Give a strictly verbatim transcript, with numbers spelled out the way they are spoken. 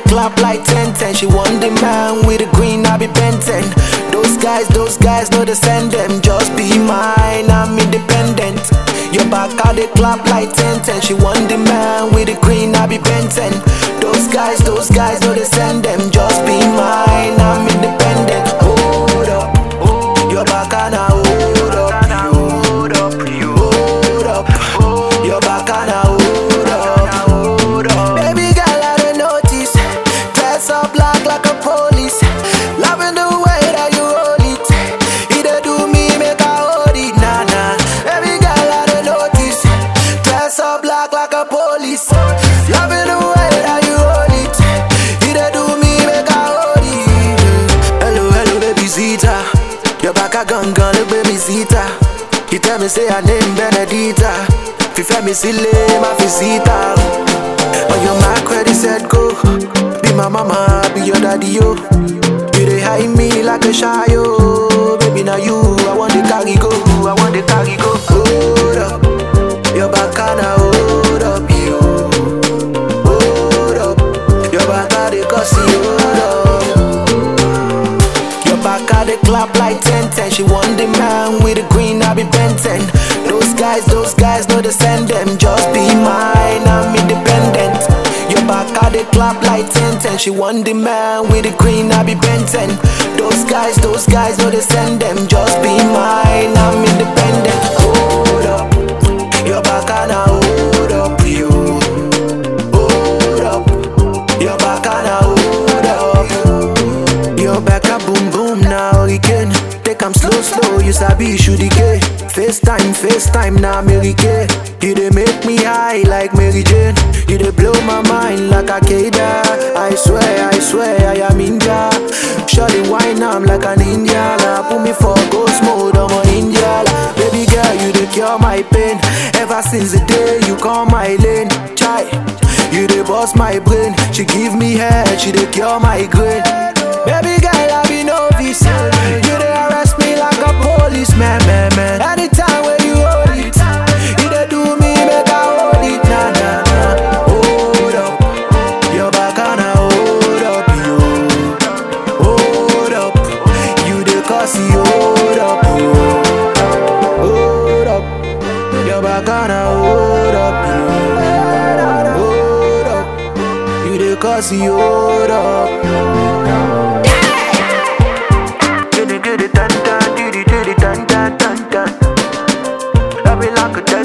clap like ten ten. She want the man with the green, I be Benton. Those guys, those guys know they send them. Just be mine, I'm independent. Your back out they clap like ten ten. She want the man with the green, I be Benton. Those guys, those guys know they send them. Just be mine, I'm independent. Hold up, your back and I hold up. Hold up, hold up, your back and I hold up. Baby girl, I don't notice. Dress up black like a police. Loving the way that you hold it. Either do me, make I hold it. Nah, nah. Baby girl, I don't notice. Dress up black like a police. Loving the way that you hold it. Either do me, make I hold it. Hello, hello, baby Zita. Your back a gun, gun, look baby Zita. You tell me say her name Benedita. If me silly, my visita. On your my credit set go. Be my mama, be your daddy yo. You dey hide me like a shy yo. Baby now you, I want the carry go. I want the carry go. Hold up, your back and I hold up you. Hold up, your back and the cause you hold up. Your back and the clap like ten ten. She want the man with the green, I be Benton. Those guys, those guys know they send them. Just be mine, I'm independent. Your back out they clap like ten ten. She want the man with the green, I be Benton. Those guys, those guys know they send them. Just be mine, I'm independent. Hold up, your back and I hold up you. Hold up, your back and I hold up. Your back a boom boom now again. Take 'em slow slow, you sabi shoot the K. FaceTime, FaceTime now Mary Kay. You dey make me high like Mary Jane. You dey blow my mind like a Keda. I swear, I swear I am India. Shawty wine I'm like an Indian. Put me for ghost mode, I'm a India. Baby girl, you dey cure my pain. Ever since the day you come my lane, chai. You dey bust my brain. She give me head, she dey cure my grain. Baby girl, I be novice. You dey arrest me like a policeman, man, man. Anytime when you hold it, you dey do me, make I hold it, nah, nah, nah. Hold up, your back and I hold up, you. Hold up, you dey cause you hold up, you. Hold up, your back and I hold up, you. Hold up, you dey cause you hold up. Get it, get it, dun dun, do it, do it, dun dun dun dun. Love it like a